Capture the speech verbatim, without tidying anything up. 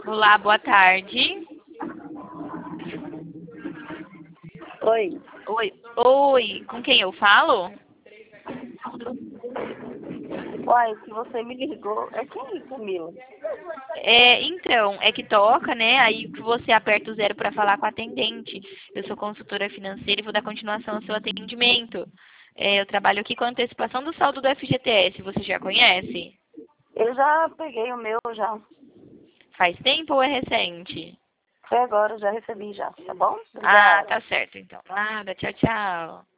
Olá, boa tarde. Oi. Oi, oi, com quem eu falo? Uai, se você me ligou, é quem, Camila? É, então, é que toca, né? Aí que você aperta o zero para falar com a atendente. Eu sou consultora financeira e vou dar continuação ao seu atendimento. É, eu trabalho aqui com a antecipação do saldo do F G T S. Você já conhece? Eu já peguei o meu, já. Faz tempo ou é recente? Foi agora, já recebi já, tá bom? Ah, Obrigada. tá certo, então. Nada, tchau, tchau.